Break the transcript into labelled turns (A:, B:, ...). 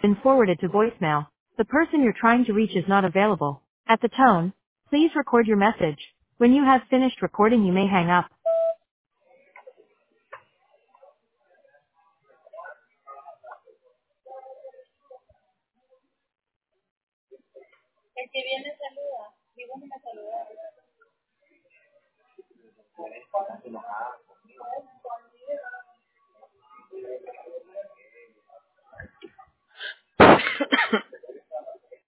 A: been forwarded to voicemail. The person you're trying to reach is not available. At the tone, please record your message. When you have finished recording, you may hang up.
B: El que viene saluda. Digo, no me saluda.